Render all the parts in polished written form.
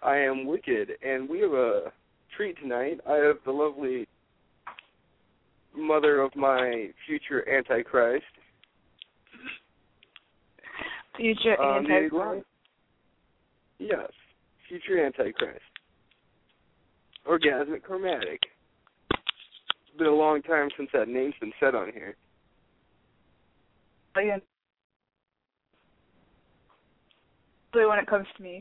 I am Wicked, and we have a treat tonight. I have the lovely mother of my future Antichrist. Future Antichrist? Yes, future Antichrist. Orgasmic Chromatic. It's been a long time since that name's been said on here. Oh, yeah. When it comes to me.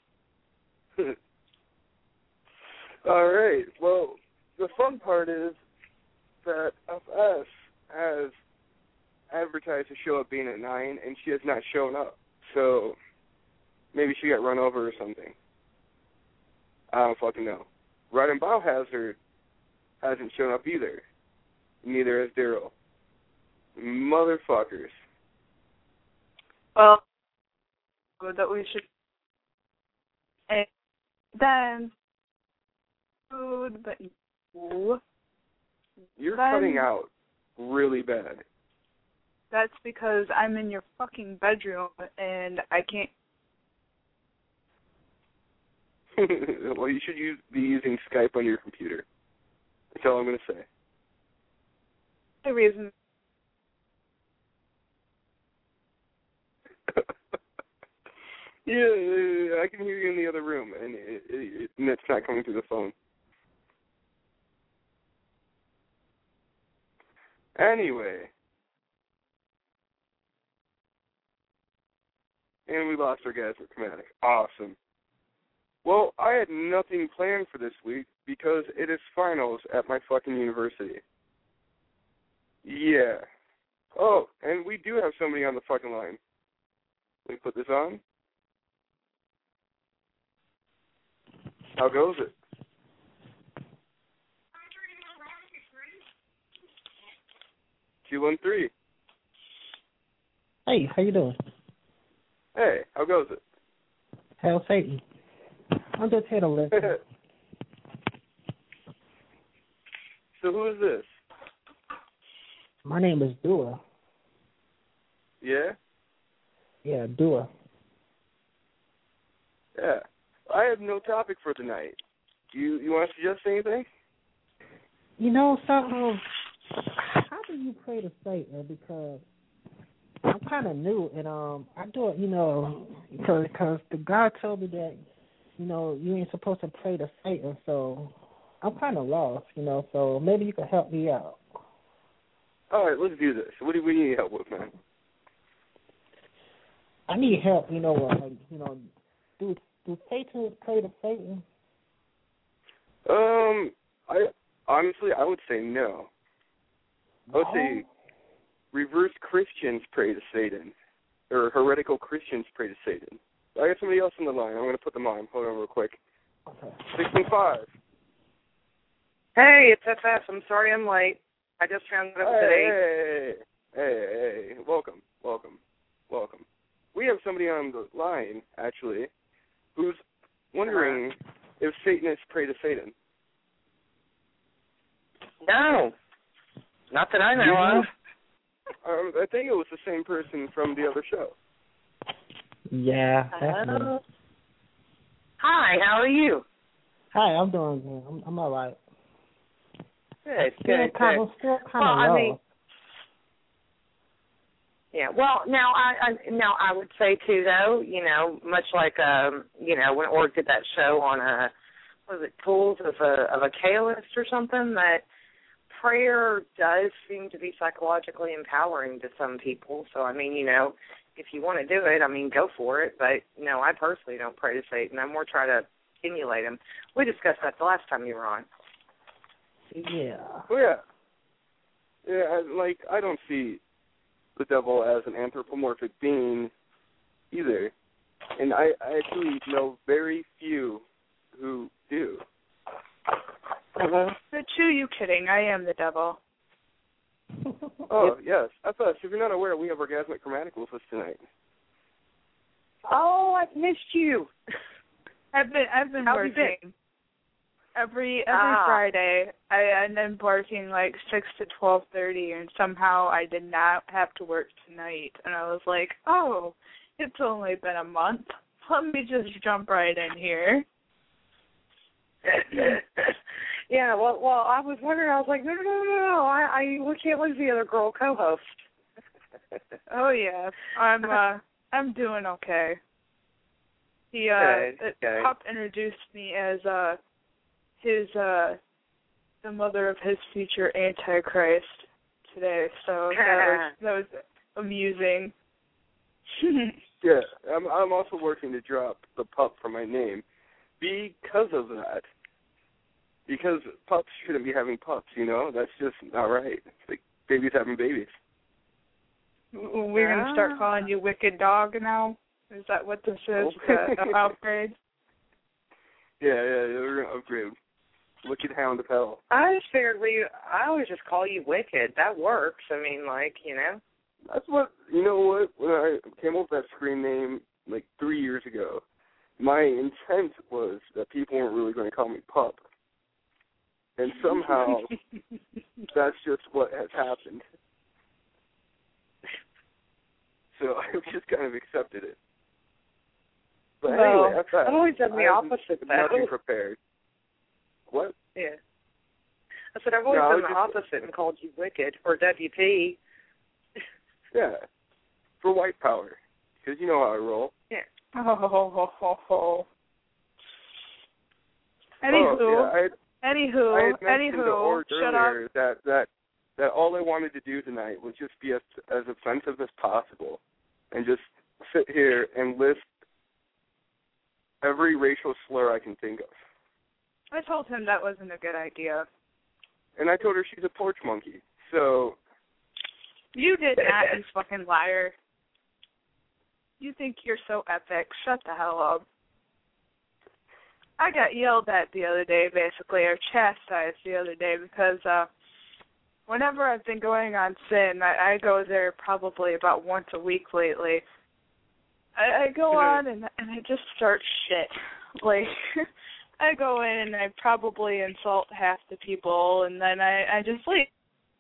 All right. Well, the fun part is that FS has advertised the show at being at 9, and she has not shown up. So maybe she got run over or something. I don't fucking know. Riding Biohazard hasn't shown up either. Neither has Daryl. Motherfuckers. Well, that we should. And then food, but you're cutting out really bad. That's because I'm in your fucking bedroom and I can't. Well, you should be using Skype on your computer. That's all I'm going to say. The reason. Yeah, I can hear you in the other room, and it's not coming through the phone. Anyway. And we lost Orgasmic Chromatic. Awesome. Well, I had nothing planned for this week because it is finals at my fucking university. Yeah. Oh, and we do have somebody on the fucking line. Let me put this on. How goes it? Q13. Hey, how you doing? Hey, how goes it? Hell Satan. I'm just here to listen. So who is this? My name is Dua. Yeah? Yeah, Dua. Yeah. I have no topic for tonight. You want to suggest anything? You know, something. How do you pray to Satan? Because I'm kind of new, and I do it, because the God told me that, you ain't supposed to pray to Satan, so I'm kind of lost, so maybe you can help me out. All right, let's do this. What do we need help with, man? I need help, do Satanists pray to Satan? I would say no. I would say reverse Christians pray to Satan, or heretical Christians pray to Satan. I got somebody else on the line. I'm going to put them on. Hold on real quick. Okay. 615. Hey, it's FS. I'm sorry I'm late. I just found out today. Hey. Welcome. We have somebody on the line, actually, who's wondering if Satanists pray to Satan. No. Not that I know of. I think it was the same person from the other show. Yeah, that's me. Hi, how are you? Hi, I'm doing good. I'm all right. Good. Still kind of low. Yeah. Well, now I would say too, though, much like when Org did that show on Tools of a Chaos or something, that prayer does seem to be psychologically empowering to some people. So I mean, if you want to do it, go for it. But no, I personally don't pray to Satan. I more try to emulate him. We discussed that the last time you were on. Yeah. Oh, yeah. Yeah, I don't see the devil as an anthropomorphic being either. And I actually know very few who do. But you kidding. I am the devil. Oh, yes. FS, if you're not aware, we have Orgasmic Chromatic with us tonight. Oh, I've missed you. I've been working. Been? Every Friday, and then working 6 to 12:30, and somehow I did not have to work tonight. And I was like, oh, it's only been a month. Let me just jump right in here. Yeah, well, I was wondering. I was like, no. We can't lose the other girl co-host. Oh yeah, I'm doing okay. He Pop introduced me as the mother of his future Antichrist today, so that was amusing. Yeah, I'm also working to drop the pup from my name because of that. Because pups shouldn't be having pups, That's just not right. It's like babies having babies. We're going to start calling you Wicked Dog now? Is that what this is? The upgrade? Yeah, we're going to upgrade. Wicked Hound of Hell. I just figured I always just call you Wicked. That works. I mean, That's what, when I came up with that screen name 3 years ago, my intent was that people weren't really going to call me Pup. And somehow, that's just what has happened. So I've just kind of accepted it. But anyway, I've always done the opposite. Nothing prepared. What? Yeah. I said I've always done the opposite and called you Wicked or WP. Yeah, for white power, because you know how I roll. Yeah. Anywho, shut up. That all I wanted to do tonight was just be as offensive as possible, and just sit here and list every racial slur I can think of. I told him that wasn't a good idea. And I told her she's a porch monkey. So. You did not, you fucking liar. You think you're so epic. Shut the hell up. I got yelled at the other day, basically, or chastised the other day, because whenever I've been going on Sin, I go there probably about once a week lately. I go on and I just start shit. I go in and I probably insult half the people, and then I just leave.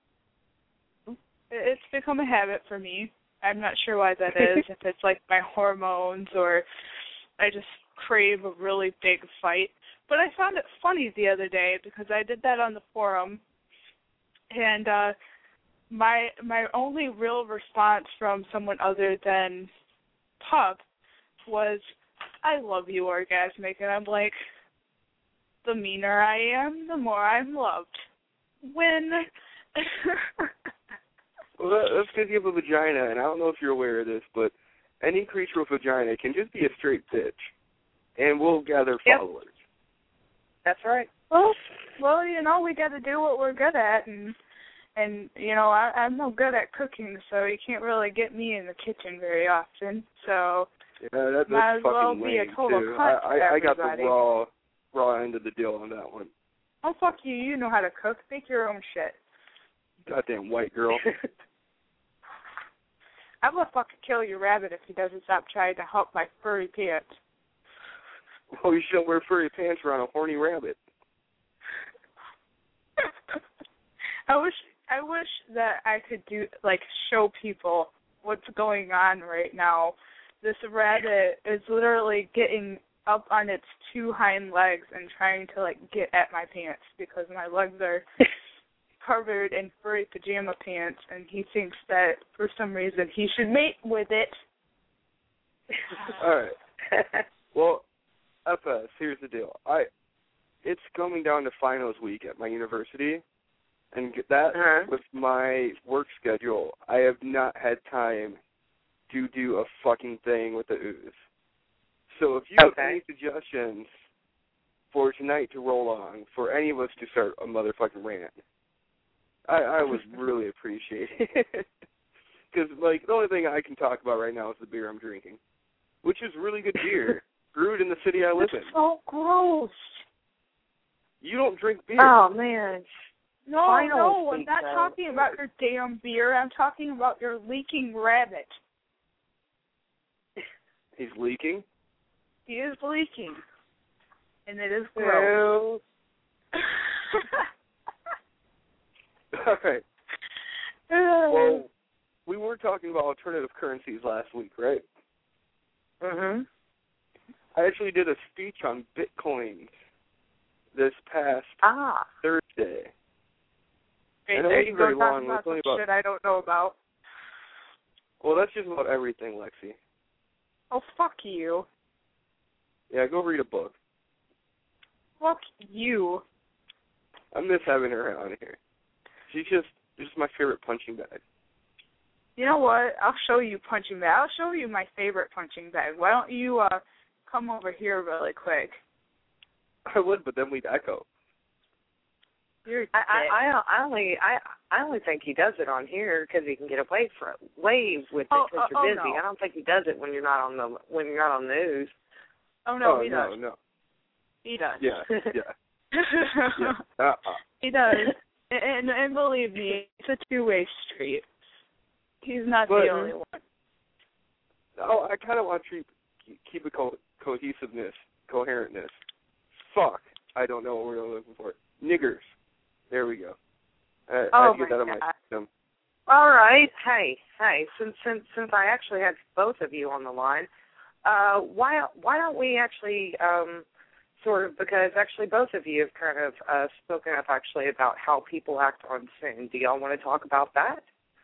It's become a habit for me. I'm not sure why that is, if it's my hormones or I just crave a really big fight. But I found it funny the other day because I did that on the forum, and my only real response from someone other than Pup was, I love you, Orgasmic. And I'm like, the meaner I am, the more I'm loved. When... Well, that's because you have a vagina, and I don't know if you're aware of this, but any creature with a vagina can just be a straight bitch, and we'll gather followers. That's right. Well, we got to do what we're good at, and I'm no good at cooking, so you can't really get me in the kitchen very often. So that's might as well fucking be lame a total too. cunt for I got everybody. the raw end of the deal on that one. Oh, fuck you. You know how to cook. Make your own shit. Goddamn white girl. I'm gonna fucking kill your rabbit if he doesn't stop trying to hump my furry pants. Well, you shouldn't wear furry pants around a horny rabbit. I wish that I could show people what's going on right now. This rabbit is literally getting up on its two hind legs and trying to get at my pants because my legs are covered in furry pajama pants, and he thinks that for some reason he should mate with it. All right. Well, FS, here's the deal. It's coming down to finals week at my university, and that with my work schedule, I have not had time to do a fucking thing with the ooze. So if you have any suggestions for tonight to roll on, for any of us to start a motherfucking rant, I would really appreciate it. Because, the only thing I can talk about right now is the beer I'm drinking, which is really good beer, brewed in the city I live in. It's so gross. You don't drink beer. Oh, man. No, I'm not talking about your damn beer. I'm talking about your leaking rabbit. He's leaking? He is leaking. And it is gross. All right. Well, we were talking about alternative currencies last week, right? Mm-hmm. I actually did a speech on Bitcoins this past Thursday. Great, And it there wasn't you very go, long. talking It was about only some about. shit I don't know about. Well, that's just about everything, Lexi. Oh, fuck you. Yeah, go read a book. Fuck you. I miss having her on here. She's just my favorite punching bag. You know what? I'll show you punching bag. I'll show you my favorite punching bag. Why don't you come over here really quick? I would, but then we'd echo. You're I only think he does it on here because he can get away with it because you're busy. No. I don't think he does it when you're not on the news. Oh no, he no, does. No. He does. Yeah. Yeah. He does. And believe me, it's a two-way street. He's not the only one. Oh, I kind of want to keep a cohesiveness, coherentness. Fuck. I don't know what we're looking for. Niggers. There we go. I had to get that out of my system. All right. Hey. Since I actually had both of you on the line, why don't we actually because actually both of you have kind of spoken up actually about how people act on sin. Do y'all want to talk about that?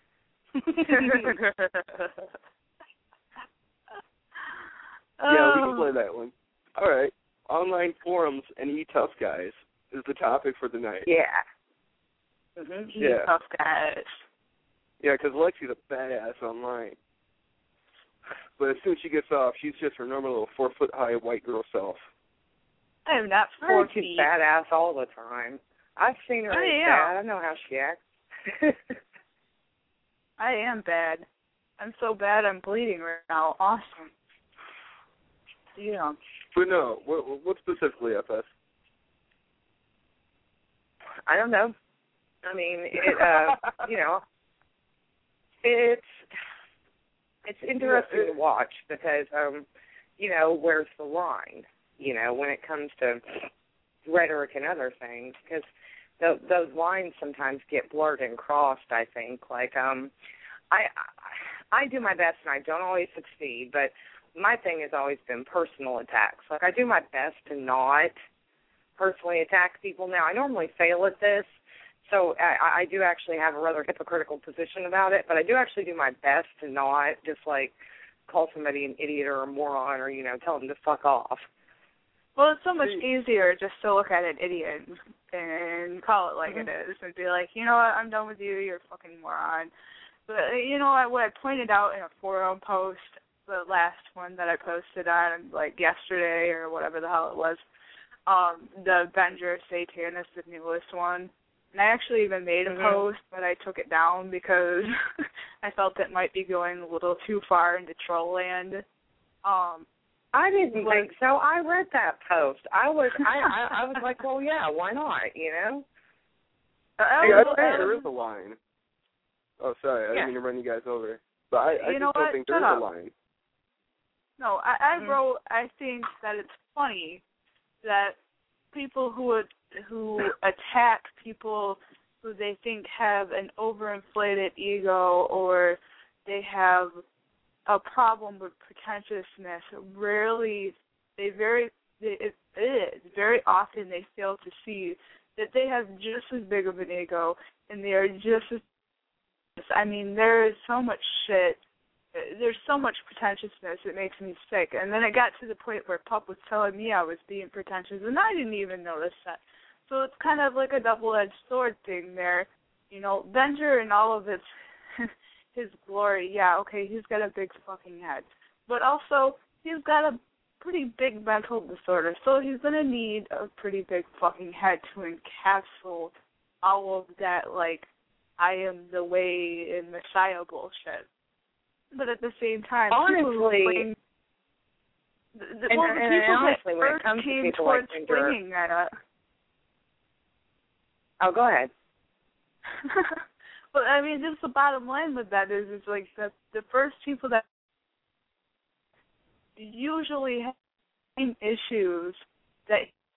Yeah, we can play that one. All right. Online forums and e-tough guys is the topic for the night. Yeah. Mm-hmm. Yeah. Tough guys. Yeah, because Lexi's a badass online. But as soon as she gets off, she's just her normal little 4-foot-high white girl self. I am not 4 feet. She's badass all the time. I've seen her bad. I know how she acts. I am bad. I'm so bad I'm bleeding right now. Awesome. Yeah. But no, what specifically, FS? I don't know. I mean, it's interesting to watch because, where's the line, when it comes to rhetoric and other things, because those lines sometimes get blurred and crossed, I think. Like, I do my best and I don't always succeed, but my thing has always been personal attacks. Like, I do my best to not personally attack people. Now, I normally fail at this, so I do actually have a rather hypocritical position about it, but I do actually do my best to not just, call somebody an idiot or a moron or, tell them to fuck off. Well, it's so much easier just to look at an idiot and call it like it is and be like, you know what, I'm done with you, you're a fucking moron. But you know what I pointed out in a forum post, the last one that I posted on, yesterday or whatever the hell it was, the Avenger Satanist, the newest one. And I actually even made a post, but I took it down because I felt it might be going a little too far into troll land. I didn't think so. I read that post. I was like, well, yeah, why not? I think there is a line. Oh, sorry, I didn't mean to run you guys over. But I just don't think there is a line. No, I wrote, I think that it's funny that people who attack people who they think have an overinflated ego or they have a problem with pretentiousness, very often they fail to see that they have just as big of an ego and they are just as, there is so much shit. There's so much pretentiousness, it makes me sick. And then it got to the point where Pup was telling me I was being pretentious, and I didn't even notice that. So it's kind of like a double-edged sword thing there. Avenger and all of his glory, yeah, okay, he's got a big fucking head. But also, he's got a pretty big mental disorder, so he's going to need a pretty big fucking head to encapsulate all of that, I am the way in Messiah bullshit. But at the same time, honestly, the people that when it comes to came people towards like swinging that. Oh, go ahead. But just the bottom line with that is the first people that usually have issues that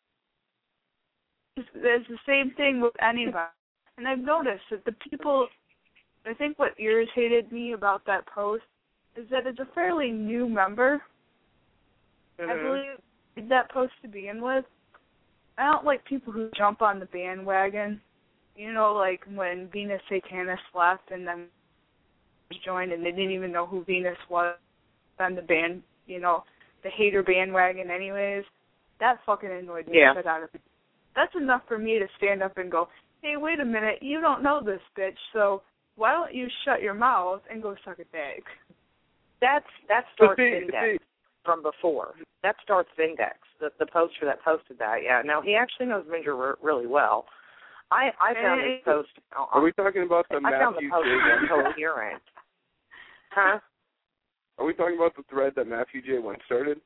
there's the same thing with anybody. And I've noticed that the people, I think what irritated me about that post is that it's a fairly new member. I believe that post to begin with. I don't like people who jump on the bandwagon. You know, like when Venus Satanis left and then joined and they didn't even know who Venus was on the band, you know, the hater bandwagon anyways. That fucking annoyed me shit out of me. That's enough for me to stand up and go, hey, wait a minute, you don't know this bitch, so why don't you shut your mouth and go suck a dick? That's Darth Vindex from before. That's Darth Vindex, the poster that posted that. Yeah, no, he actually knows Vinger really well. I found his post. Are we talking about the Matthew J one? Coherent. Huh? Are we talking about the thread that Matthew J one started?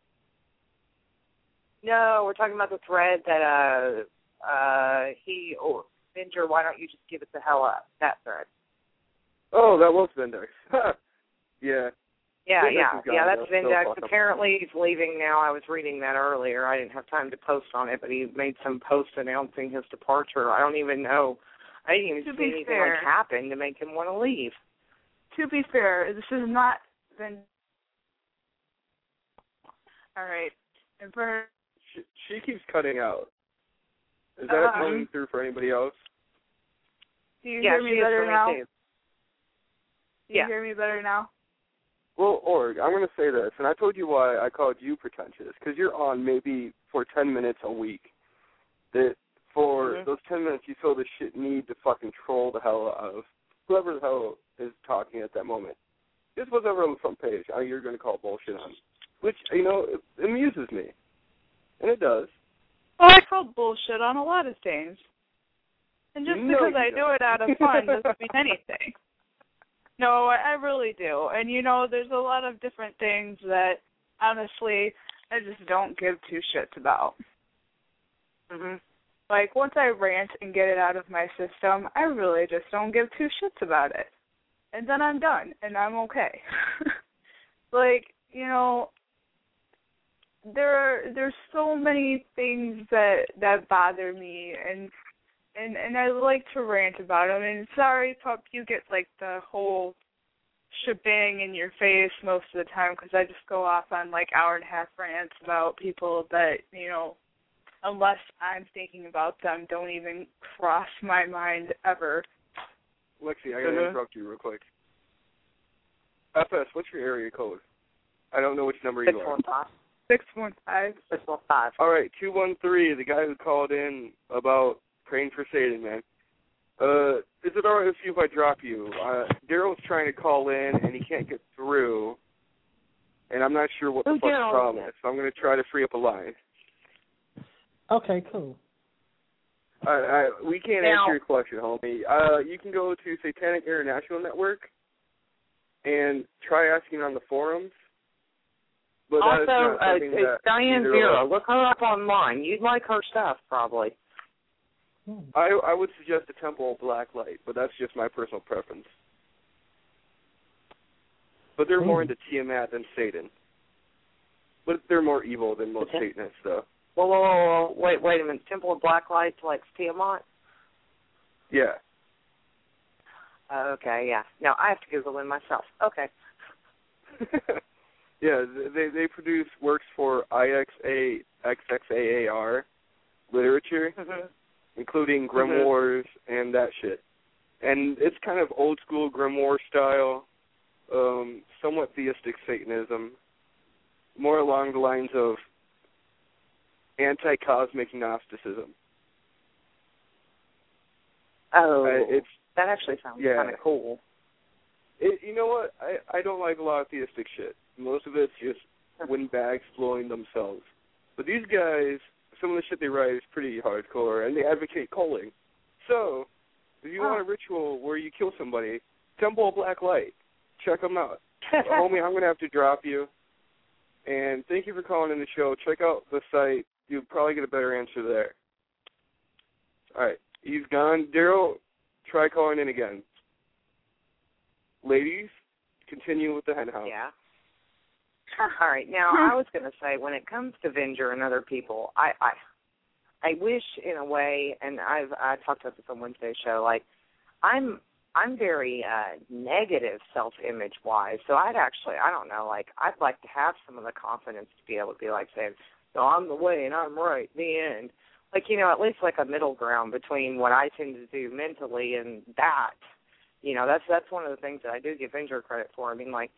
No, we're talking about the thread that Vinger, why don't you just give it the hell up? That thread. Oh, that was Vindex. Yeah. Yeah, that's Vindex. Apparently he's leaving now. I was reading that earlier. I didn't have time to post on it, but he made some post announcing his departure. I don't even know. I didn't even see anything like happen to make him want to leave. To be fair, this is not Vindex. All right. And for she keeps cutting out. Is that coming through for anybody else? Do you hear me better now? Do you hear me better now? Well, Org, I'm going to say this, and I told you why I called you pretentious, because you're on maybe for 10 minutes a week. That for those 10 minutes you feel this shit need to fucking troll the hell out of whoever the hell is talking at that moment. Just whatever on the front page, you're going to call bullshit on. Which, you know, it amuses me. And it does. Well, I call bullshit on a lot of things. And just because I do it out of fun doesn't mean anything. No, I really do. And, you know, there's a lot of different things that, honestly, I just don't give two shits about. Like, once I rant and get it out of my system, I really just don't give two shits about it. And then I'm done, and I'm okay. Like, you know, there's so many things that bother me, and I like to rant about them. And sorry, pup, you get like the whole shebang in your face most of the time because I just go off on like hour-and-a-half rants about people that, you know, unless I'm thinking about them, don't even cross my mind ever. Lexi, I gotta interrupt you real quick. FS, what's your area code? I don't know which number you are. 615. 615. All right, 213, the guy who called in about praying for Satan, man. Is it all right with you if I drop you? Daryl's trying to call in, and he can't get through, and I'm not sure what the fuck's the problem is, so I'm going to try to free up a line. Okay, cool. We can't answer your question, homie. You can go to Satanic International Network and try asking on the forums. But also, Diane Vera, look her up online. You'd like her stuff, probably. I would suggest a Temple of Black Light, but that's just my personal preference. But they're more into Tiamat than Satan. But they're more evil than most Satanists, though. Whoa, wait a minute. Temple of Black Light like Tiamat? Yeah. Okay, yeah. No, I have to Google them myself. Okay. Yeah, they produce works for XXAAR literature, including grimoires and that shit. And it's kind of old school grimoire style, somewhat theistic Satanism, more along the lines of anti-cosmic Gnosticism. Oh, that actually sounds kind of cool. You know what? I don't like a lot of theistic shit. Most of it's just windbags blowing themselves. But these guys, some of the shit they write is pretty hardcore, and they advocate culling. So, if you want a ritual where you kill somebody, Temple of Black Light, check them out. Homie, I'm going to have to drop you. And thank you for calling in the show. Check out the site. You'll probably get a better answer there. All right. He's gone. Daryl, try calling in again. Ladies, continue with the hen house. Yeah. All right. Now, I was going to say, when it comes to Venger and other people, I wish, in a way, and I talked about this on Wednesday's show, like, I'm very negative self-image wise. So I'd like to have some of the confidence to be able to be like saying, no, I'm the way and I'm right, the end. like, you know, at least like a middle ground between what I tend to do mentally and that. You know, that's one of the things that I do give Venger credit for. I mean, like,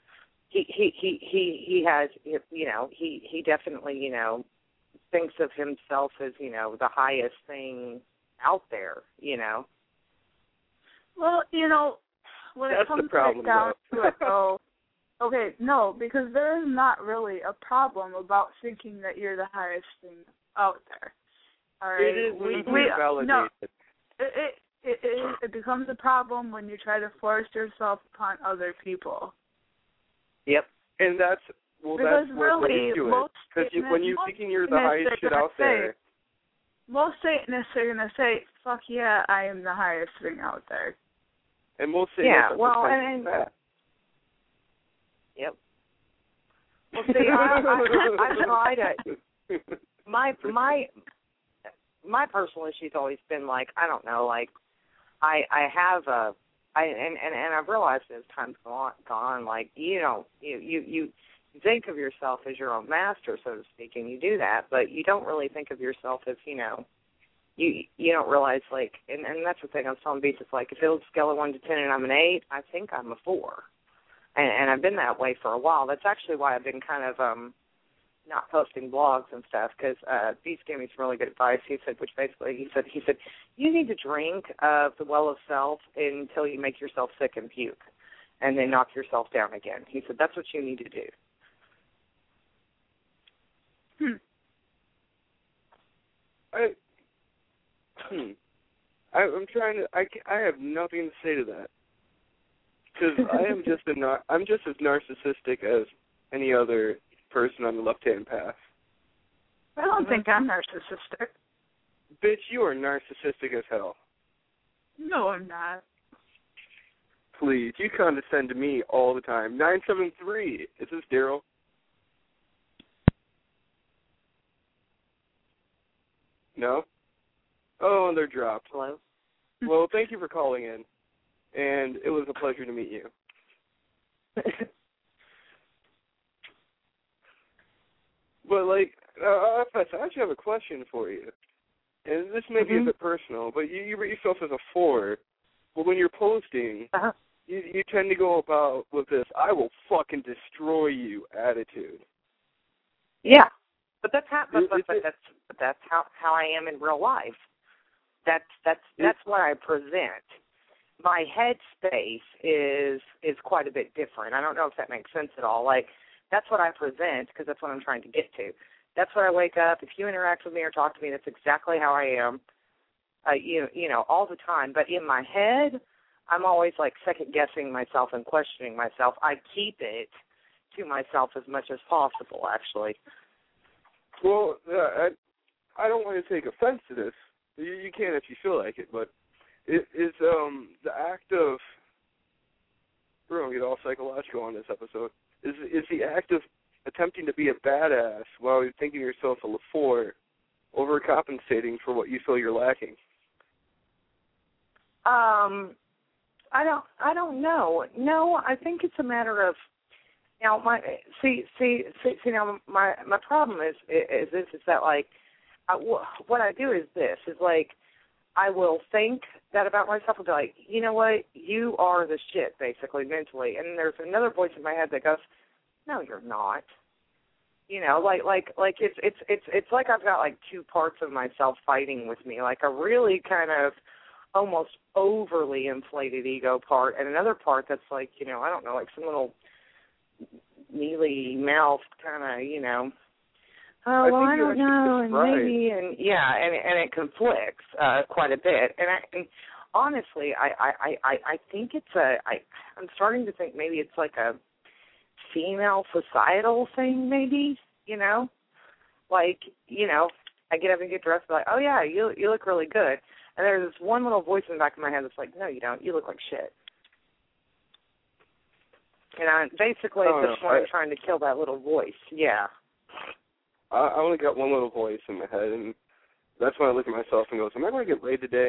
he has, you know, he definitely, you know, thinks of himself as, you know, the highest thing out there, you know. Well, you know, when That's it comes the problem, right down though. to it, though, okay, no, because there is not really a problem about thinking that you're the highest thing out there. All right? It is when you validate no, it. it becomes a problem when you try to force yourself upon other people. Yep. And that's because that's what really, you do most it. Because when you're thinking you're the highest shit out there. Most Satanists are going to say, fuck yeah, I am the highest thing out there. And most Satanists yeah, well, and that. Yep. Well, see, I try to. My personal issue's always been like, I don't know, like I have and I've realized as time's gone, like you think of yourself as your own master, so to speak, and you do that, but you don't really think of yourself as, you know, you don't realize, like, and that's the thing I was telling Beats, it's like if it was a scale of 1 to 10 and I'm an 8, I think I'm a 4. And I've been that way for a while. That's actually why I've been kind of not posting blogs and stuff, because Beats gave me some really good advice. He said, you need to drink of the well of self until you make yourself sick and puke, and then knock yourself down again. He said, that's what you need to do. I'm trying to. I have nothing to say to that, because I'm just as narcissistic as any other person on the left-hand path. I don't think I'm narcissistic. Bitch, you are narcissistic as hell. No, I'm not. Please, you condescend to me all the time. 973. Is this Daryl? No? Oh, they're dropped. Hello? Well, thank you for calling in, and it was a pleasure to meet you. But, like, I actually have a question for you. And this may be a bit personal, but you rate yourself as a 4. But when you're posting, you tend to go about with this, I will fucking destroy you attitude. Yeah. But that's how I am in real life. That's what I present. My headspace is quite a bit different. I don't know if that makes sense at all. Like, that's what I present because that's what I'm trying to get to. That's what I wake up. If you interact with me or talk to me, that's exactly how I am. You know, all the time. But in my head, I'm always like second guessing myself and questioning myself. I keep it to myself as much as possible, actually. Well, I don't want to take offense to this. You can if you feel like it, but is the act of, we're going to get all psychological on this episode, is the act of attempting to be a badass while you're thinking of yourself a 4 overcompensating for what you feel you're lacking? I don't know. No, I think it's a matter of, now, now my problem is this, is that, like, what I do is this, is like, I will think that about myself and be like, you know what, you are the shit, basically, mentally. And there's another voice in my head that goes, no, you're not. You know, like it's like I've got like 2 parts of myself fighting with me, like a really kind of almost overly inflated ego part, and another part that's like, you know, I don't know, like some little mealy mouth kind of, you know, oh, well, I don't know, and maybe, and yeah, and it conflicts quite a bit. And honestly, I think I'm starting to think maybe it's like a female societal thing, maybe, you know, like, you know, I get up and get dressed, and be like, oh yeah, you look really good, and there's this one little voice in the back of my head that's like, no, you don't, you look like shit. And basically, at this point, I'm trying to kill that little voice. Yeah. I only got one little voice in my head, and that's when I look at myself and go, am I going to get laid today?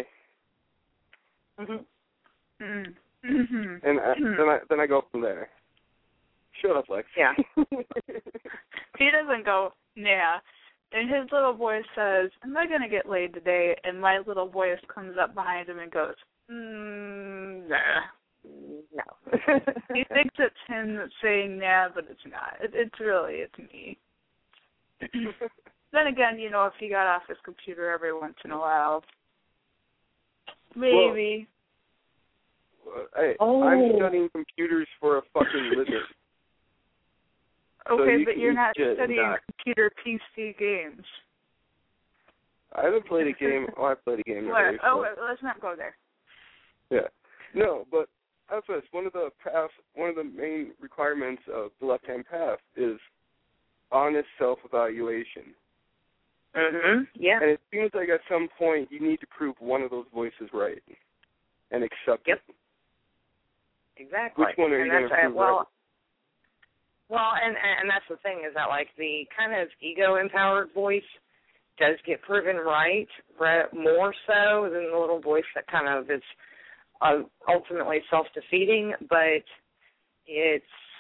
Mm-hmm. And then I go from there. Shut up, Lex. Yeah. He doesn't go, yeah. And his little voice says, "Am I going to get laid today?" And my little voice comes up behind him and goes, nah. No. He thinks it's him that's saying nah, but it's not. It's me. Then again, if he got off his computer every once in a while, maybe. Well, I'm studying computers for a fucking living. Okay, so but you're not studying computer PC games. I haven't played a game. I played a game. Already, let's not go there. Yeah. No, but FS, one of the main requirements of the left-hand path is honest self-evaluation. Yeah. And it seems like at some point you need to prove one of those voices right and accept it. Exactly. Which one are you going to prove right? Well, and that's the thing is that, like, the kind of ego-empowered voice does get proven right, more so than the little voice that kind of is ultimately self-defeating, but it's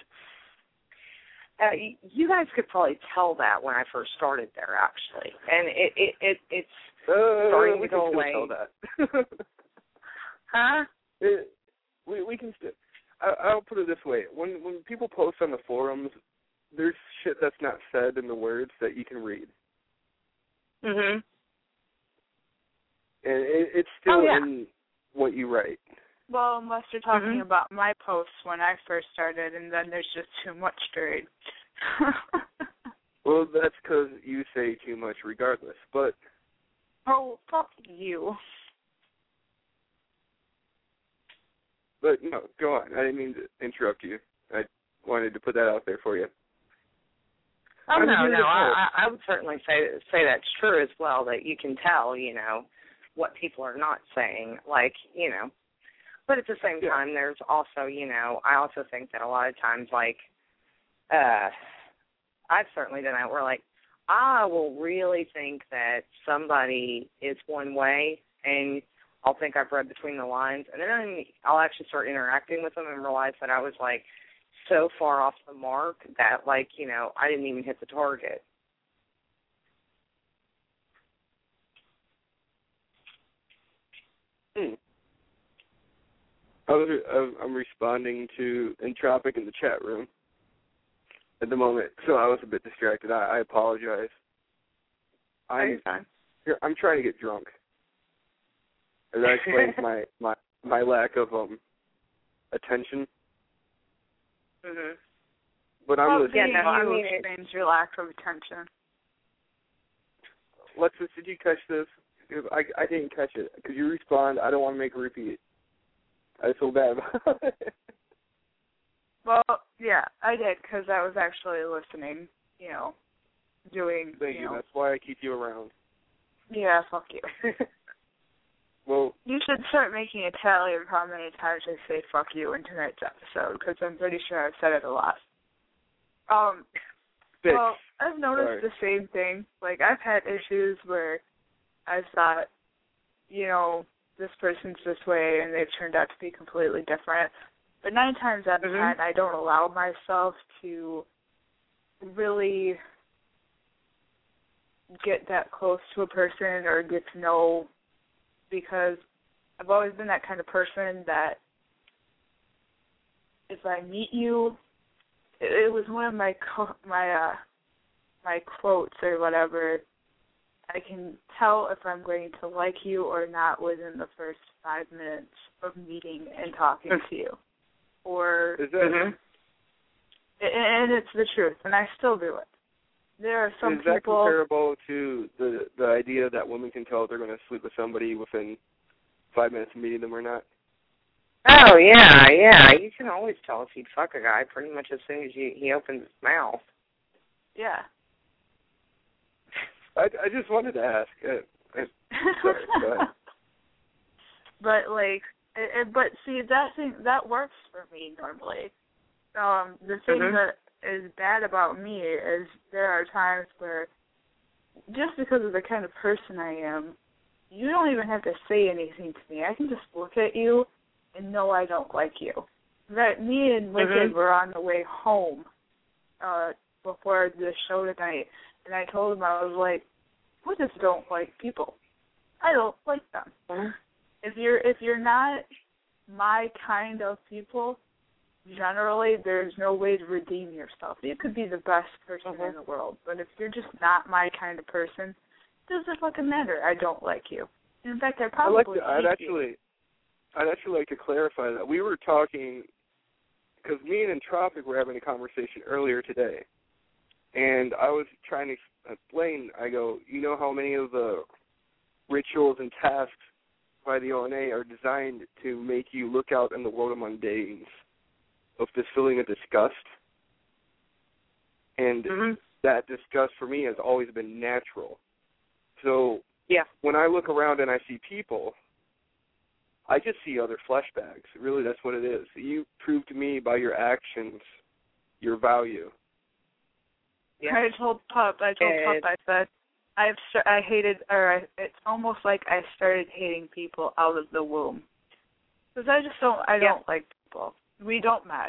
you guys could probably tell that when I first started there, actually, and it's starting to go away. Tell that. Huh? We can still. I'll put it this way: when people post on the forums, there's shit that's not said in the words that you can read. Mhm. And it's still in what you write. Well, unless you're talking about my posts when I first started, and then there's just too much to read. Well, that's because you say too much regardless, but... Oh, fuck you. But, no, go on. I didn't mean to interrupt you. I wanted to put that out there for you. Oh, no, I would certainly say that's true as well, that you can tell, what people are not saying, like, But at the same time, there's also, I also think that a lot of times, like, I've certainly done that where, like, I will really think that somebody is one way, and I'll think I've read between the lines, and then I'll actually start interacting with them and realize that I was, like, so far off the mark that, like, I didn't even hit the target. I'm responding to Entropic in the chat room at the moment, so I was a bit distracted. I apologize. I'm trying to get drunk. As that explains my lack of attention. Mhm. But I'm listening. It explains your lack of attention. Lexus, did you catch this? I didn't catch it. Could you respond? I don't want to make a repeat. I feel bad about it. Well, yeah, I did, because I was actually listening, doing, Thank you. That's why I keep you around. Yeah, fuck you. Well, you should start making a tally of how many times I say fuck you in tonight's episode, because I'm pretty sure I've said it a lot. Well, I've noticed the same thing. Like, I've had issues where I thought, this person's this way, and they've turned out to be completely different. But 9 times out of 10, I don't allow myself to really get that close to a person or get to know, because I've always been that kind of person that if I meet you, it was one of my quotes or whatever, I can tell if I'm going to like you or not within the first 5 minutes of meeting and talking to you. Or is that, and it's the truth, and I still do it. There are some people. Is that comparable to the idea that women can tell if they're going to sleep with somebody within 5 minutes of meeting them or not? Oh, yeah. You can always tell if you'd fuck a guy pretty much as soon as he opens his mouth. Yeah. I just wanted to ask. Sorry, go ahead. But, like, but see, that works for me normally. The thing that is bad about me is there are times where, just because of the kind of person I am, you don't even have to say anything to me. I can just look at you and know I don't like you. That me and Wicked were on the way home before the show tonight, And I told him, I was like, I just don't like people. I don't like them. Mm-hmm. If you're not my kind of people, generally there's no way to redeem yourself. You could be the best person in the world, but if you're just not my kind of person, it doesn't fucking matter. I don't like you. In fact, I probably I'd actually like to clarify that. We were talking, because me and Entropic were having a conversation earlier today, and I was trying to explain, I go, you know how many of the rituals and tasks by the ONA are designed to make you look out in the world of mundanes, of this feeling of disgust? And that disgust for me has always been natural. So when I look around and I see people, I just see other flesh bags. Really, that's what it is. You prove to me by your actions your value. Yeah. I told Pup, I said, it's almost like I started hating people out of the womb. Because I don't like people. We don't mesh.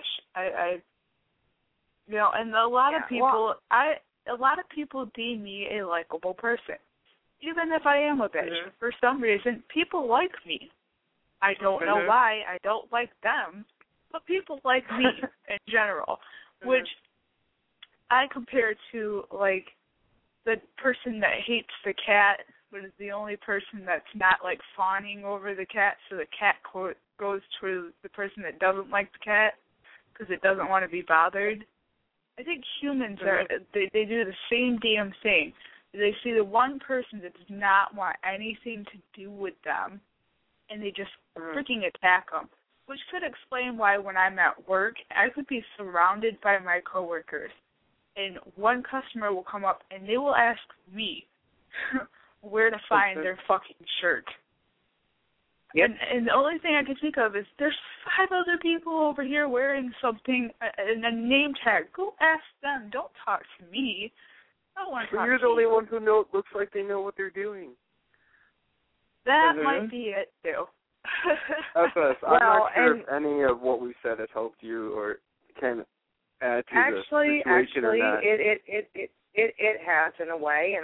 And a lot of people, a lot of people deem me a likable person. Even if I am a bitch, for some reason, people like me. I don't know why. I don't like them, but people like me in general, which I compare to, like, the person that hates the cat, but is the only person that's not, like, fawning over the cat, so the cat goes to the person that doesn't like the cat because it doesn't want to be bothered. I think humans they do the same damn thing. They see the one person that does not want anything to do with them, and they just freaking attack them, which could explain why when I'm at work, I could be surrounded by my coworkers, and one customer will come up and they will ask me where to find their fucking shirt. Yep. And the only thing I can think of is there's 5 other people over here wearing something and a name tag. Go ask them. Don't talk to me. I don't want to talk to you. You're the only one who looks like they know what they're doing. That might be it, too. I'm not sure if any of what we said has helped you or can add to the situation or not. It has in a way, and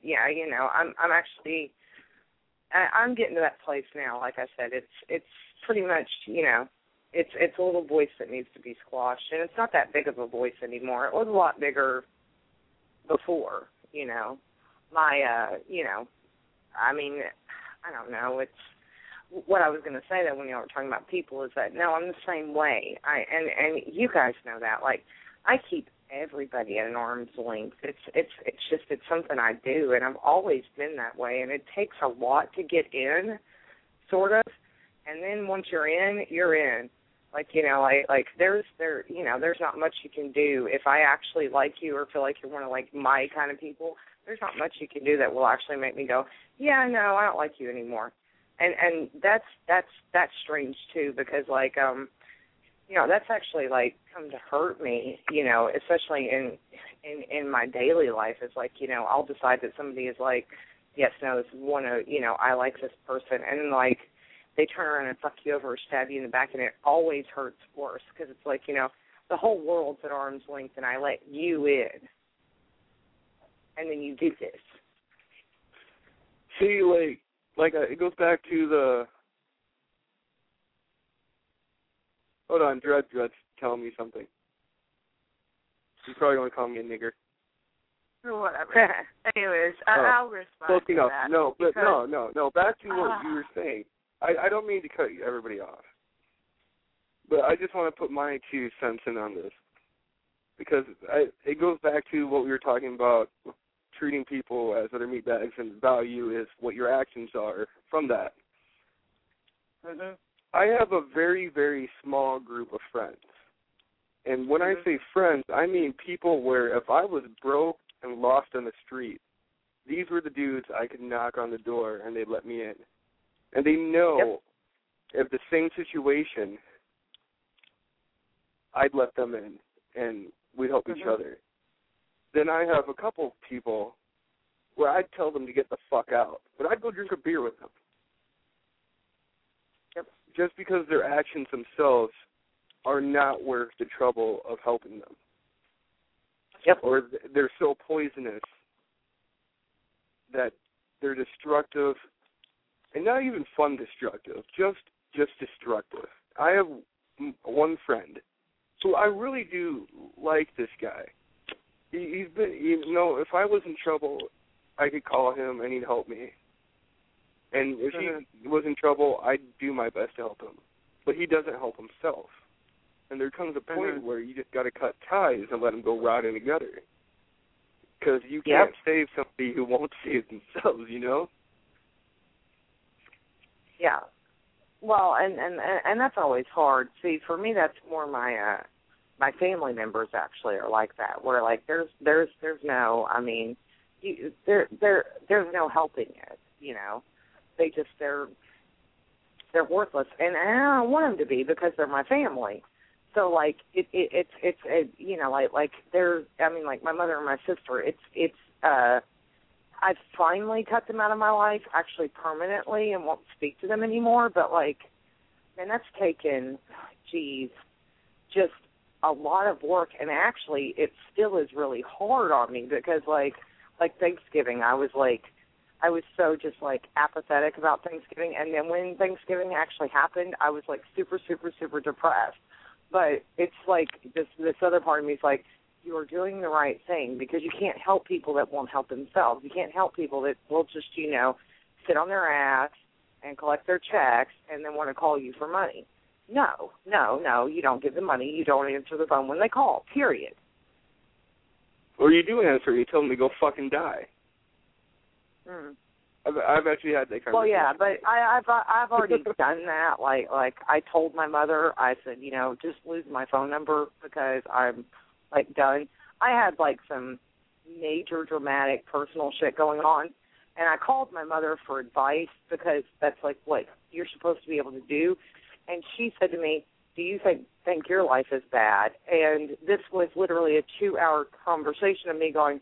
I'm getting to that place now. Like I said, it's pretty much, it's a little voice that needs to be squashed, and it's not that big of a voice anymore. It was a lot bigger before, I don't know. It's what I was going to say that when you were talking about people is that no, I'm the same way. And you guys know that. Like, I keep everybody at an arm's length. It's something I do, and I've always been that way. And it takes a lot to get in, sort of. And then once you're in, you're in. Like, there's not much you can do. If I actually like you or feel like you're one of, like, my kind of people, there's not much you can do that will actually make me go, yeah, no, I don't like you anymore. And that's strange, too, because, like, that's actually, like, come to hurt me, especially in my daily life. It's like, I'll decide that somebody is like, yes, no, this is one of, I like this person. And then, like, they turn around and fuck you over or stab you in the back, and it always hurts worse because it's like, the whole world's at arm's length, and I let you in. And then you do this. See, like it goes back to the... Hold on, Dread's telling me something. He's probably going to call me a nigger. Or whatever. Anyways, I'll respond to that. No, but no. Back to what you were saying. I don't mean to cut everybody off. But I just want to put my 2 cents in on this. Because it goes back to what we were talking about, treating people as other meatbags, and value is what your actions are from that. Mm-hmm. I have a very, very small group of friends. And when I say friends, I mean people where if I was broke and lost on the street, these were the dudes I could knock on the door and they'd let me in. And they know if the same situation, I'd let them in and we'd help each other. Then I have a couple people where I'd tell them to get the fuck out, but I'd go drink a beer with them. Just because their actions themselves are not worth the trouble of helping them. Or they're so poisonous that they're destructive, and not even fun destructive, just destructive. I have one friend who I really do like this guy. He's been, if I was in trouble, I could call him and he'd help me. And if he was in trouble, I'd do my best to help him. But he doesn't help himself. And there comes a point where you just got to cut ties and let him go rot in the gutter. Because you can't save somebody who won't save themselves, Yeah. Well, and that's always hard. See, for me, that's more my family members actually are like that. Where like there's no, I mean, there's no helping it. They just they're worthless, and I don't want them to be because they're my family. So like it's like they're, I mean, like my mother and my sister. I've finally cut them out of my life, actually permanently, and won't speak to them anymore. But, like, man, that's taken, just a lot of work. And actually, it still is really hard on me because, like Thanksgiving, I was so just, like, apathetic about Thanksgiving. And then when Thanksgiving actually happened, I was, like, super, super, super depressed. But it's like this other part of me is like, you are doing the right thing because you can't help people that won't help themselves. You can't help people that will just, sit on their ass and collect their checks and then want to call you for money. No, you don't give them money. You don't answer the phone when they call, period. Or you do answer, you tell them to go fucking die. I've actually had that conversation. Well, yeah, but I've already done that. Like I told my mother, I said, just lose my phone number because I'm, like, done. I had, like, some major dramatic personal shit going on, and I called my mother for advice because that's, like, what you're supposed to be able to do. And she said to me, do you think your life is bad? And this was literally a 2-hour conversation of me going,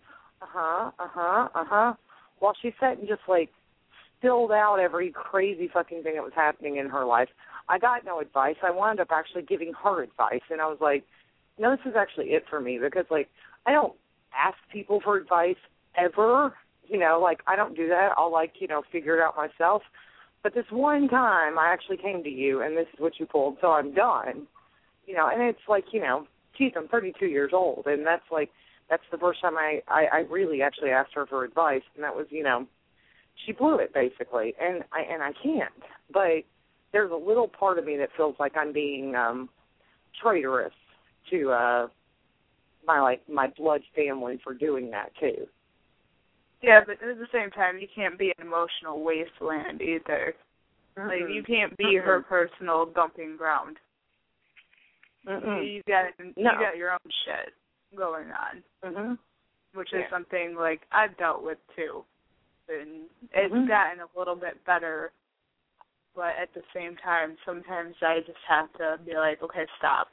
while she sat and just, like, spilled out every crazy fucking thing that was happening in her life. I got no advice. I wound up actually giving her advice, and I was like, no, this is actually it for me because, like, I don't ask people for advice ever. Like, I don't do that. I'll, like, figure it out myself. But this one time I actually came to you, and this is what you pulled, so I'm done. And it's like, geez, I'm 32 years old, and that's the first time I really actually asked her for advice, and that was, she blew it, basically, and I can't. But there's a little part of me that feels like I'm being traitorous to my blood family for doing that too. Yeah, but at the same time, you can't be an emotional wasteland either. Like, you can't be her personal dumping ground. You got your own shit going on, which is something, like, I've dealt with too, and it's gotten a little bit better. But at the same time, sometimes I just have to be like, okay, stop.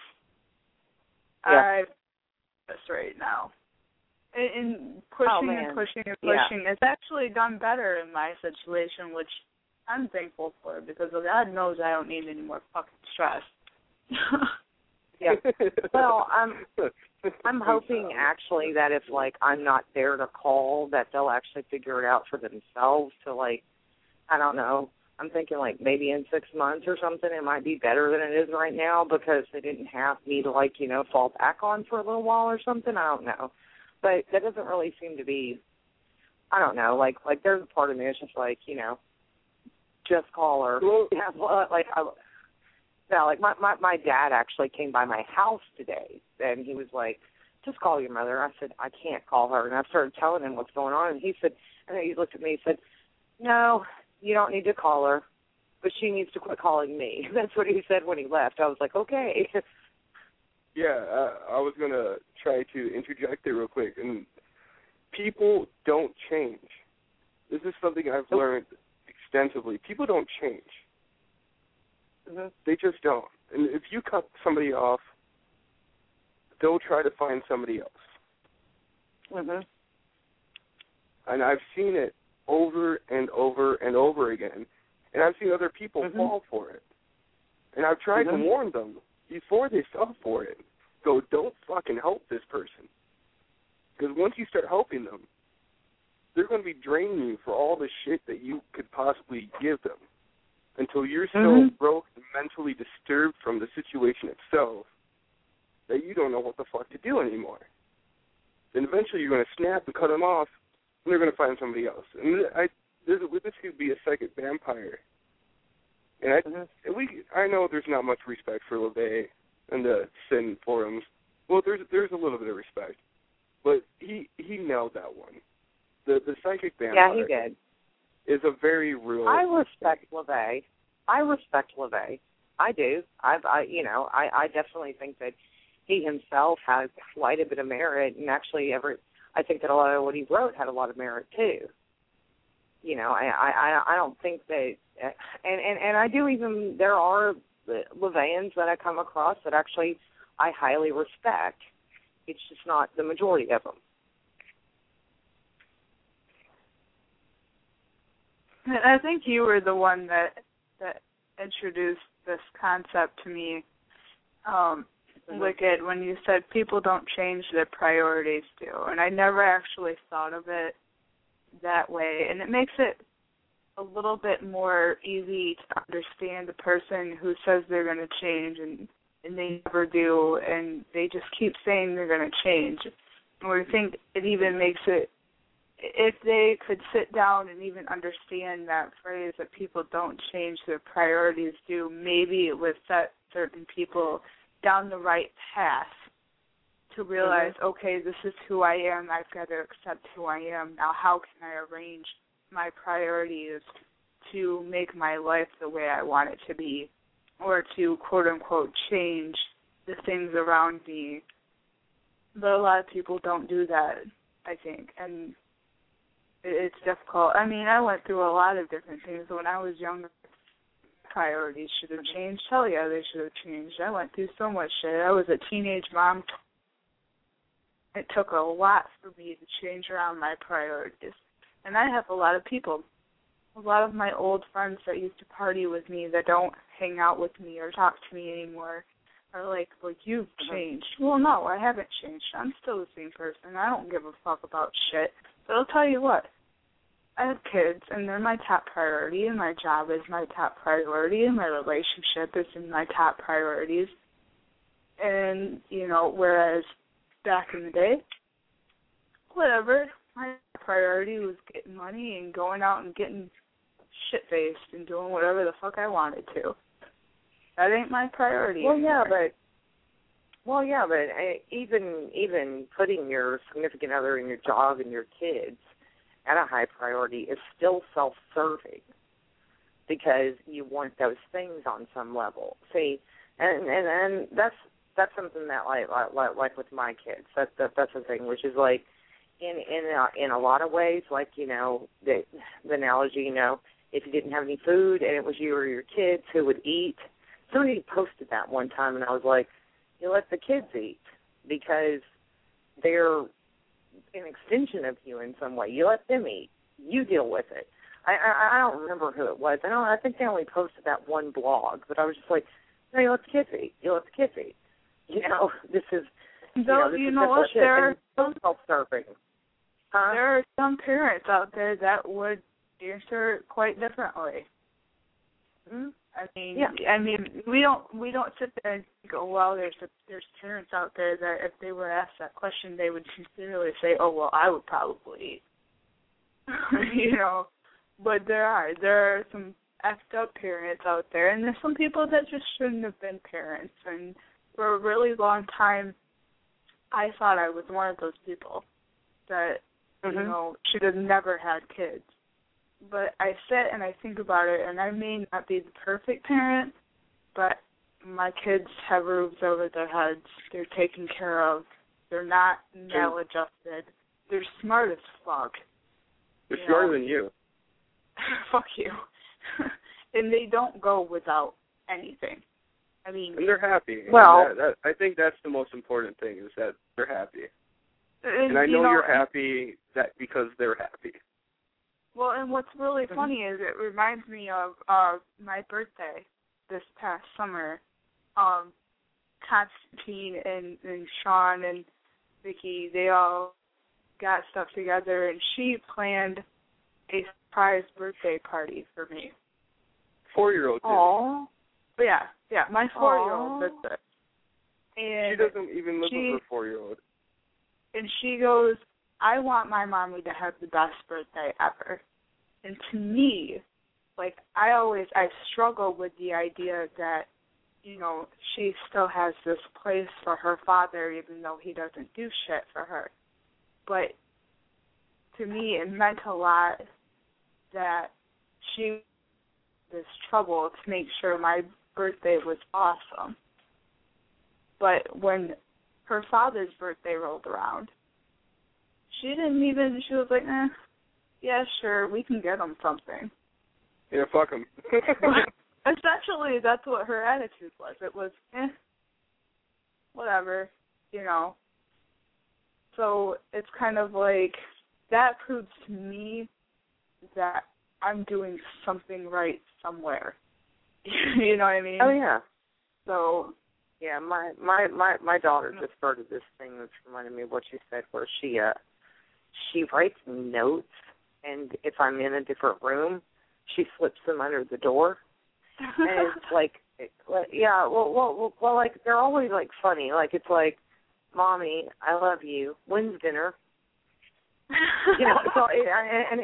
I'm this right now. And pushing and pushing and pushing. It's actually done better in my situation, which I'm thankful for because God knows I don't need any more fucking stress. Well, I'm hoping actually that if, like, I'm not there to call, that they'll actually figure it out for themselves to, like, I don't know. I'm thinking, like, maybe in 6 months or something it might be better than it is right now because they didn't have me to, like, fall back on for a little while or something. I don't know. But that doesn't really seem to be, I don't know, like there's a part of me that's just like, just call her. My dad actually came by my house today, and he was like, just call your mother. I said, I can't call her. And I started telling him what's going on, and he said, and then he looked at me and said, no, you don't need to call her, but she needs to quit calling me. That's what he said when he left. I was like, okay. Yeah, I was going to try to interject there real quick. And people don't change. This is something I've learned extensively. People don't change. They just don't. And if you cut somebody off, they'll try to find somebody else. And I've seen it over and over and over again. And I've seen other people fall for it. And I've tried to warn them before they fell for it. Go, don't fucking help this person. Because once you start helping them, they're going to be draining you for all the shit that you could possibly give them until you're so broke and mentally disturbed from the situation itself that you don't know what the fuck to do anymore. Then eventually you're going to snap and cut them off, and they're going to find somebody else. And this could be a second vampire. And I know there's not much respect for LeVay and the Sin forums. Well, there's a little bit of respect, but he nailed that one. The psychic vampire. Yeah, he did. Is a very real. I respect LeVay. I do. I definitely think that he himself has quite a bit of merit, and actually, I think that a lot of what he wrote had a lot of merit too. I don't think that, and I do even, there are LeVayans that I come across that actually I highly respect. It's just not the majority of them. I think you were the one that introduced this concept to me, Wicked, when you said people don't change, their priorities do. And I never actually thought of it that way. And it makes it a little bit more easy to understand a person who says they're going to change and they never do, and they just keep saying they're going to change. And we think it even makes it, if they could sit down and even understand that phrase that people don't change, their priorities do, maybe it would set certain people down the right path to realize, okay, this is who I am, I've got to accept who I am. Now how can I arrange my priorities to make my life the way I want it to be, or to, quote-unquote, change the things around me. But a lot of people don't do that, I think, and it's difficult. I mean, I went through a lot of different things when I was younger. Priorities should have changed. Hell yeah, they should have changed. I went through so much shit. I was a teenage mom. It took a lot for me to change around my priorities. And I have a lot of people, a lot of my old friends that used to party with me that don't hang out with me or talk to me anymore are like, well, you've changed. Well, no, I haven't changed. I'm still the same person. I don't give a fuck about shit. But I'll tell you what. I have kids, and they're my top priority, and my job is my top priority, and my relationship is in my top priorities. And, whereas back in the day, whatever, my priority was getting money and going out and getting shit-faced and doing whatever the fuck I wanted to. That ain't my priority anymore. Even putting your significant other and your job and your kids at a high priority is still self-serving because you want those things on some level. See, and that's something that like with my kids, that's the thing, which is like in a lot of ways, like the analogy, if you didn't have any food and it was you or your kids who would eat. Somebody posted that one time, and I was like, you let the kids eat because they're an extension of you in some way. You let them eat. You deal with it. I don't remember who it was. I think they only posted that one blog, but I was just like, no, you let the kids eat. You let the kids eat. This is what? There are self-serving. There are some parents out there that would answer it quite differently. Mm-hmm. I mean, we don't sit there and go, well, there's parents out there that if they were asked that question, they would sincerely say, oh, well, I would probably eat. But there are some effed up parents out there, and there's some people that just shouldn't have been parents. And for a really long time, I thought I was one of those people that should have never had kids. But I sit and I think about it, and I may not be the perfect parent, but my kids have roofs over their heads. They're taken care of. They're not maladjusted. They're smart as fuck. They're smarter than you. Fuck you. And they don't go without anything. I mean, and they're happy. Well, I think that's the most important thing, is that they're happy. And I know you're happy because they're happy. Well, and what's really funny is it reminds me of my birthday this past summer. Constantine and Sean and Vicky, they all got stuff together, and she planned a surprise birthday party for me. 4-year-old did. Aww. But yeah, my 4-year-old did this. And she doesn't even live with her 4-year-old. And she goes, I want my mommy to have the best birthday ever. And to me, like, I struggle with the idea that, you know, she still has this place for her father even though he doesn't do shit for her. But to me, it meant a lot that she had this trouble to make sure my birthday was awesome. But when her father's birthday rolled around, she was like, yeah, sure, we can get him something. Yeah, fuck him. Essentially, that's what her attitude was. It was, whatever, you know. So it's kind of like, that proves to me that I'm doing something right somewhere. You know what I mean? Oh, yeah. So... yeah, my daughter just started this thing that's reminded me of what you said, where she writes notes, and if I'm in a different room, she slips them under the door. And it's like, yeah, well, like, they're always, like, funny. Like, it's like, Mommy, I love you. When's dinner? You know, so, and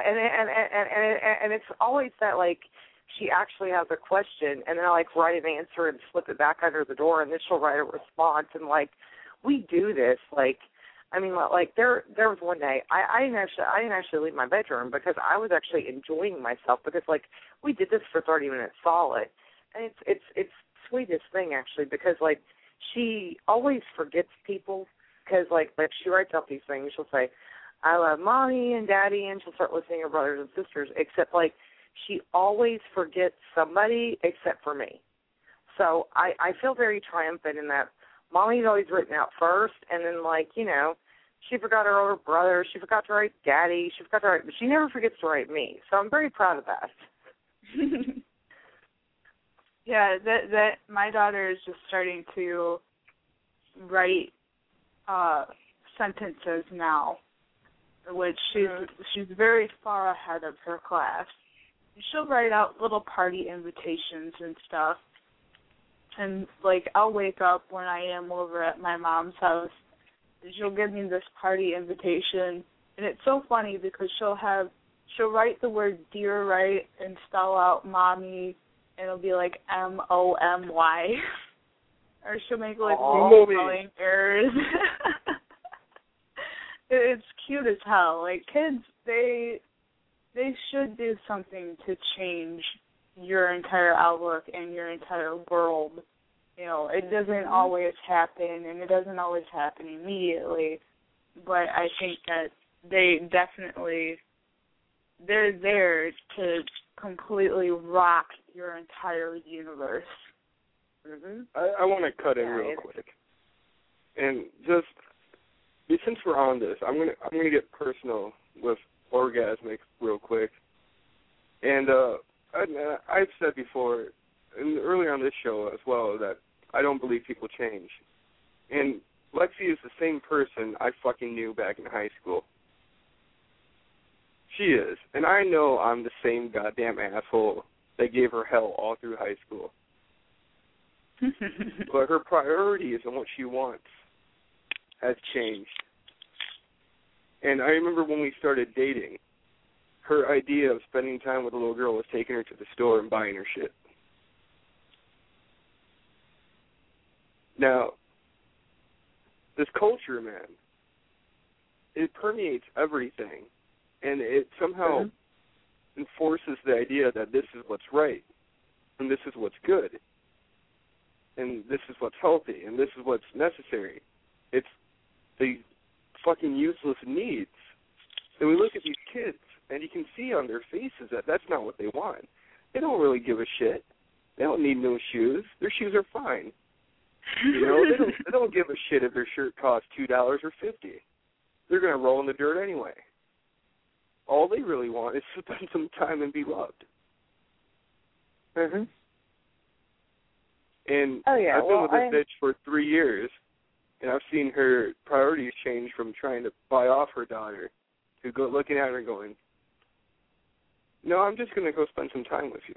it's always that, like, she actually has a question, and then I, like, write an answer and slip it back under the door, and then she'll write a response. And, like, we do this, like, I mean, like, there was one day I didn't actually leave my bedroom because I was actually enjoying myself because, like, we did this for 30 minutes solid, and it's sweetest thing actually because, like, she always forgets people because, like she writes out these things. She'll say, I love Mommy and Daddy, and she'll start listing her brothers and sisters, except, like, she always forgets somebody except for me. So I feel very triumphant in that Mommy's always written out first, and then, like, you know, she forgot her older brother, she forgot to write Daddy, but she never forgets to write me. So I'm very proud of that. Yeah, that my daughter is just starting to write sentences now, which she's very far ahead of her class. She'll write out little party invitations and stuff. And, like, I'll wake up when I am over at my mom's house, and she'll give me this party invitation. And it's so funny because she'll write the word dear right and spell out Mommy, and it'll be like M-O-M-Y. Or she'll make, like, little spelling errors. It's cute as hell. Like, kids, they should do something to change your entire outlook and your entire world. You know, it doesn't always happen, and it doesn't always happen immediately, but I think that they're there to completely rock your entire universe. Mm-hmm. I want to cut in real quick. And just, since we're on this, I'm gonna get personal with Orgasmic real quick. And I've said before, and earlier on this show as well, that I don't believe people change. And Lexi is the same person I fucking knew back in high school. She is. And I know I'm the same goddamn asshole that gave her hell all through high school. But her priorities and what she wants has changed. And I remember when we started dating, her idea of spending time with a little girl was taking her to the store and buying her shit. Now, this culture, man, it permeates everything, and it somehow enforces the idea that this is what's right, and this is what's good, and this is what's healthy, and this is what's necessary. It's the fucking useless needs. And we look at these kids, and you can see on their faces that that's not what they want. They don't really give a shit. They don't need no shoes. Their shoes are fine. You know, they don't give a shit if their shirt costs $2 or $50. They're going to roll in the dirt anyway. All they really want is to spend some time and be loved. Mhm. And I've been with this bitch for 3 years, And I've seen her priorities change from trying to buy off her daughter to go looking at her and going, no, I'm just going to go spend some time with you.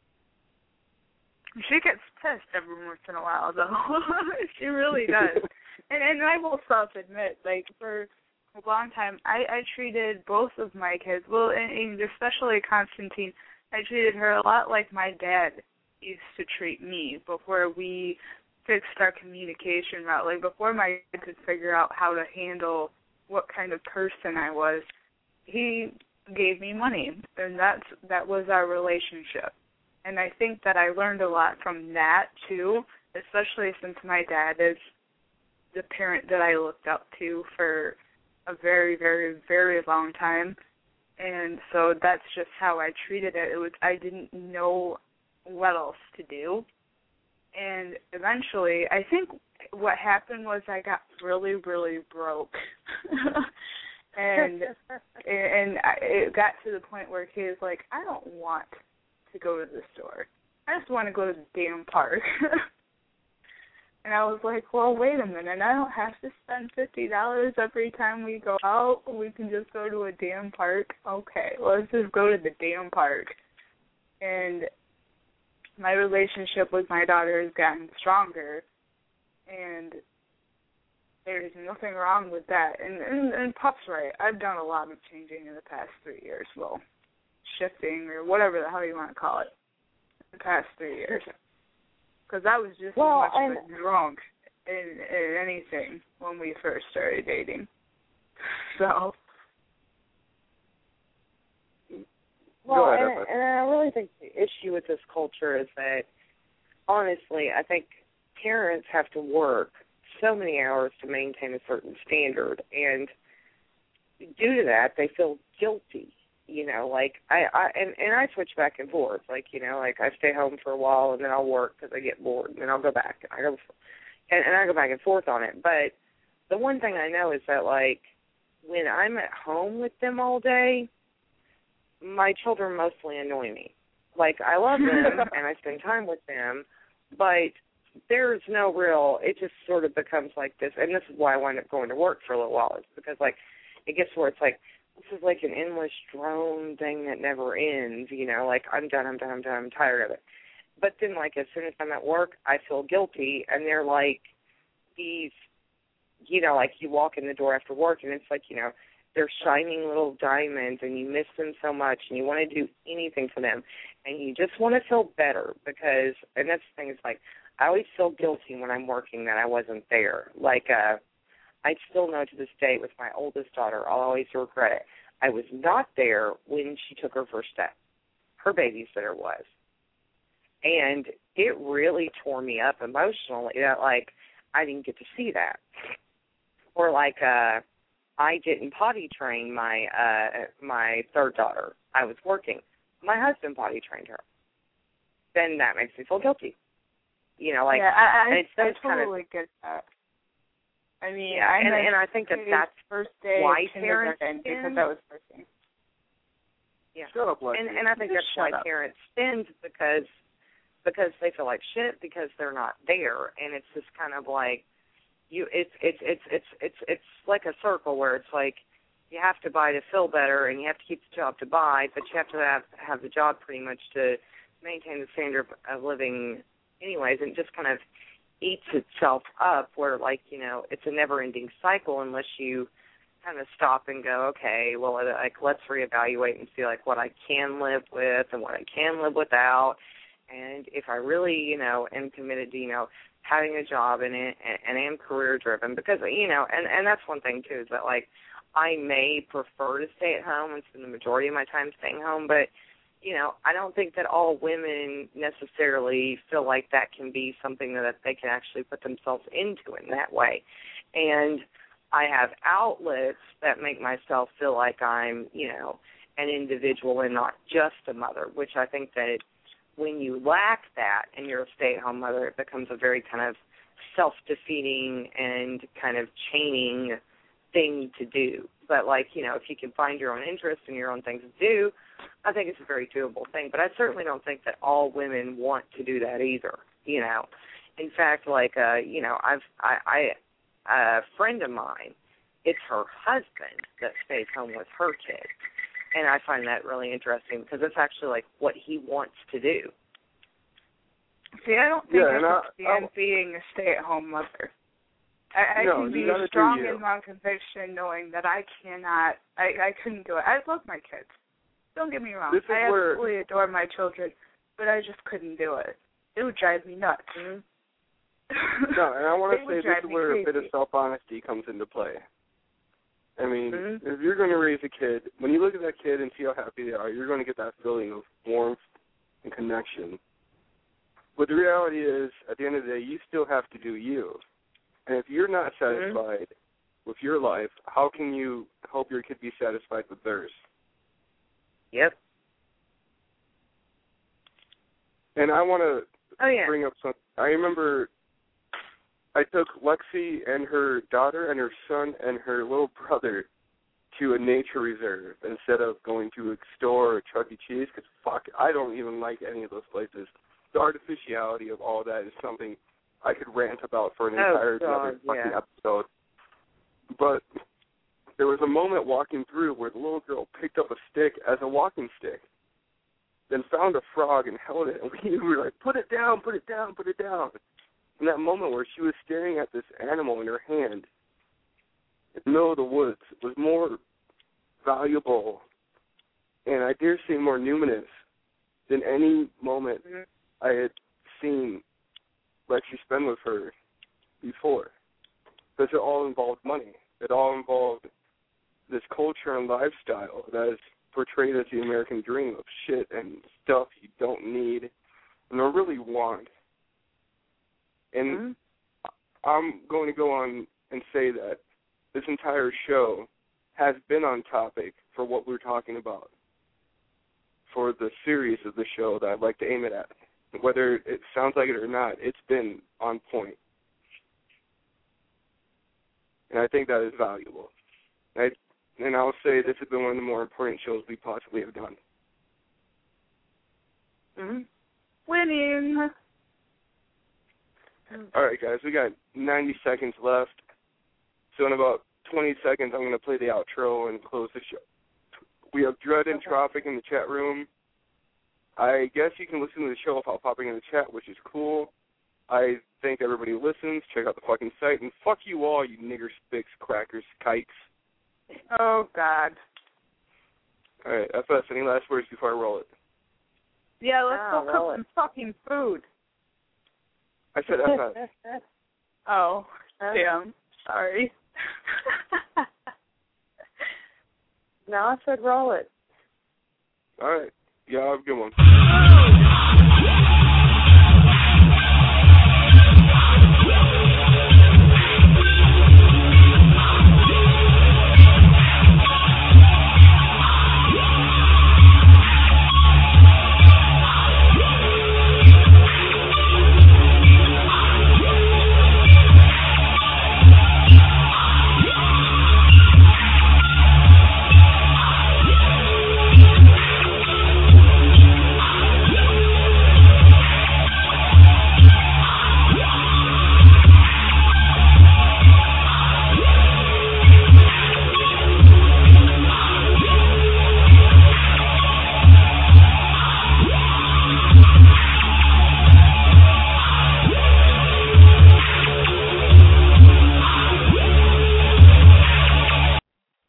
She gets pissed every once in a while, though. She really does. And I will self-admit, like, for a long time, I treated both of my kids, well, and especially Constantine, I treated her a lot like my dad used to treat me before we fixed our communication route. Like, before my dad could figure out how to handle what kind of person I was, he gave me money, and that was our relationship. And I think that I learned a lot from that, too, especially since my dad is the parent that I looked up to for a very, very, very long time. And so that's just how I treated it. I didn't know what else to do. And eventually, I think what happened was I got really, really broke. and it got to the point where he was like, I don't want to go to the store. I just want to go to the damn park. And I was like, well, wait a minute. I don't have to spend $50 every time we go out. We can just go to a damn park. Okay, let's just go to the damn park. And my relationship with my daughter has gotten stronger, and there's nothing wrong with that. And Pop's right. I've done a lot of changing in the past 3 years. Well, shifting or whatever the hell you want to call it in the past 3 years. Because I was just as much of a drunk in anything when we first started dating. So. Well, and I really think the issue with this culture is that, honestly, I think parents have to work so many hours to maintain a certain standard, and due to that, they feel guilty. You know, like, I switch back and forth. Like, you know, like, I stay home for a while, and then I'll work because I get bored, and then I'll go back. And I go back and forth on it. But the one thing I know is that, like, when I'm at home with them all day, my children mostly annoy me. Like, I love them, and I spend time with them, but there's no real, it just sort of becomes like this, and this is why I wind up going to work for a little while, is because, like, it gets where it's like, this is like an endless drone thing that never ends, you know, like, I'm done, I'm tired of it. But then, like, as soon as I'm at work, I feel guilty, and they're like these, you know, like, you walk in the door after work, and it's like, you know, they're shining little diamonds, and you miss them so much, and you want to do anything for them, and you just want to feel better because, and that's the thing, is like, I always feel guilty when I'm working that I wasn't there. Like, I still know to this day with my oldest daughter, I'll always regret it. I was not there when she took her first step. Her babysitter was. And it really tore me up emotionally that, like, I didn't get to see that. Or, like, I didn't potty train my third daughter. I was working. My husband potty trained her. Then that makes me feel guilty. You know, like, yeah, I totally get that. I mean, yeah, and I think that's first day why parents because I was working. Yeah, shut up, Lexi. And I think that's why parents spend because they feel like shit because they're not there, and it's just kind of like it's like a circle where it's like you have to buy to feel better, and you have to keep the job to buy, but you have to have the job pretty much to maintain the standard of living, anyways, and just kind of eats itself up where, like, you know, it's a never-ending cycle unless you kind of stop and go, okay, well, like, let's reevaluate and see, like, what I can live with and what I can live without, and if I really, you know, am committed to, you know, having a job and am career-driven, because, you know, and that's one thing, too, is that, like, I may prefer to stay at home and spend the majority of my time staying home, but, you know, I don't think that all women necessarily feel like that can be something that they can actually put themselves into in that way. And I have outlets that make myself feel like I'm, you know, an individual and not just a mother, which I think that when you lack that and you're a stay-at-home mother, it becomes a very kind of self-defeating and kind of chaining thing to do. But, like, you know, if you can find your own interests and your own things to do, I think it's a very doable thing. But I certainly don't think that all women want to do that either, you know. In fact, like, you know, a friend of mine, it's her husband that stays home with her kids. And I find that really interesting because it's actually like what he wants to do. See, I don't think I could stand being a stay-at-home mother. I can be strong in my conviction knowing that I cannot, I couldn't do it. I love my kids. Don't get me wrong. I absolutely adore my children, but I just couldn't do it. It would drive me nuts. No, and I want to say this is where a bit of self-honesty comes into play. I mean, if you're going to raise a kid, when you look at that kid and see how happy they are, you're going to get that feeling of warmth and connection. But the reality is, at the end of the day, you still have to do you. And if you're not satisfied with your life, how can you help your kid be satisfied with theirs? Yep. And I want to bring up something. I remember I took Lexi and her daughter and her son and her little brother to a nature reserve instead of going to a store or Chuck E. Cheese because, I don't even like any of those places. The artificiality of all that is something I could rant about for an entire fucking episode. But there was a moment walking through where the little girl picked up a stick as a walking stick, then found a frog and held it, and we were like, put it down, put it down, put it down. In that moment where she was staring at this animal in her hand in the middle of the woods was more valuable and I dare say more numinous than any moment I had seen Lexi spend with her before. Because it all involved money. It all involved this culture and lifestyle that is portrayed as the American dream of shit and stuff you don't need and don't really want. And I'm going to go on and say that this entire show has been on topic for what we're talking about, for the series of the show that I'd like to aim it at. Whether it sounds like it or not, it's been on point. And I think that is valuable. And I'll say this has been one of the more important shows we possibly have done. Winning. All right, guys, we got 90 seconds left. So in about 20 seconds, I'm going to play the outro and close the show. We have Dread and Tropic in the chat room. I guess you can listen to the show without popping in the chat, which is cool. I thank everybody who listens. Check out the fucking site. And fuck you all, you niggers, spicks, crackers, kikes. Oh, God. All right, FS, any last words before I roll it? Yeah, let's go cook some fucking food. I said FS. Oh, damn. Sorry. No, I said roll it. All right. Yeah, have a good one.